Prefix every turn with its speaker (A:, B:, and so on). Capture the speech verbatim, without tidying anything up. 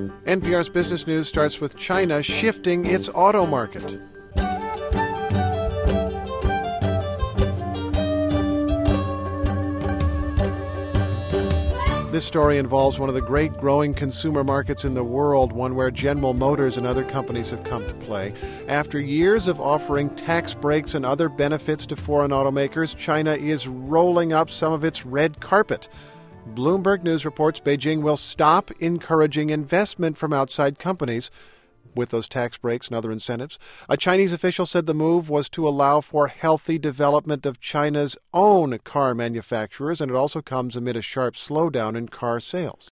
A: N P R's Business News starts with China shifting its auto market. This story involves one of the great growing consumer markets in the world, one where General Motors and other companies have come to play. After years of offering tax breaks and other benefits to foreign automakers, China is rolling up some of its red carpet. Bloomberg News reports Beijing will stop encouraging investment from outside companies with those tax breaks and other incentives. A Chinese official said the move was to allow for healthy development of China's own car manufacturers, and it also comes amid a sharp slowdown in car sales.